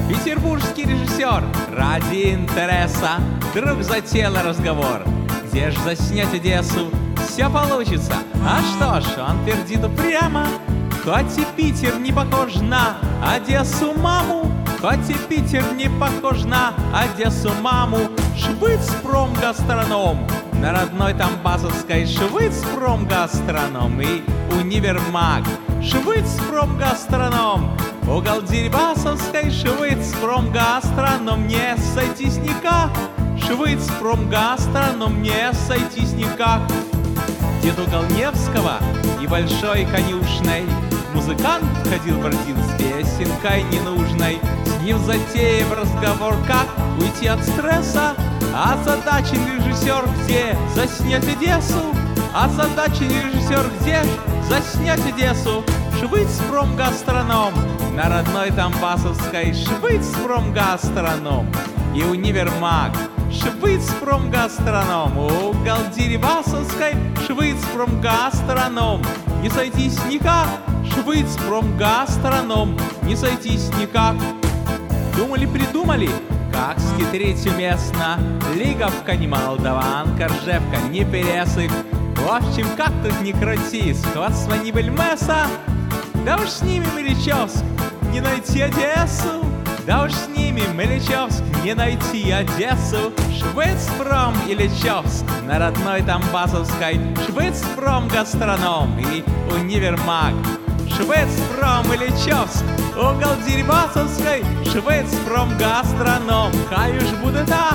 Петербургский режиссер ради интереса вдруг затеял разговор. Где ж заснять Одессу? Все получится. А что ж, он твердит упрямо, хоть и Питер не похож на Одессу маму, хоть и Питер не похож на Одессу маму. Швыцпромгастроном, на родной Тамбасовской Швыцпромгастроном и универмаг. Швыцпромгастроном, угол Дерибасовской Швыцпромгастроном, не сойтись никак. Швыцпромгастроном, не сойтись никак. Дед угол Невского и Большой Конюшной музыкант ходил-бродил с песенкой ненужной. С ним затеяв разговор, как уйти от стресса. Озадачен режиссер, где заснять Одессу? Озадачен режиссер, где заснять Одессу? Швыцпромгастроном, на родной Тамбасовской Швыцпромгастроном и универмаг. Швыцпромгастроном, угол Дерибасовской Швыцпромгастроном, не сойтись никак. Швыцпромгастроном, не сойтись никак. Думали-придумали, как схитрить уместно. Лиговка не молдаванка, Ржевка не пересыпь. В общем, как тут не крути, сходство не бельмеса. Да уж снимем Ильичевск, не найти Одессу. Да уж снимем Ильичевск, не найти Одессу. Швыцпром Ильичевск, на родной Тамбасовской Швыцпромгастроном и универмаг. Швыцпром Ильичевск, угол Дерибасовской Швыцпромгастроном. Хай уж буде так.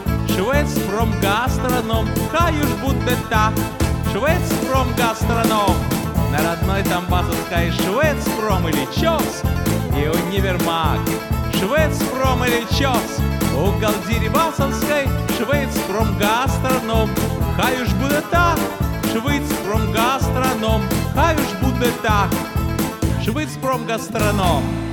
Швыцпромгастроном, хай уж буде так. Швыцпромгастроном, на родной Тамбасовской Швыцпром Ильичевск и универмаг. Швыцпром Ильичевск, угол Дерибасовской Швыцпромгастроном, хай уж буде так. Швыцпромгастроном, хай уж буде так. Швыцпромгастроном.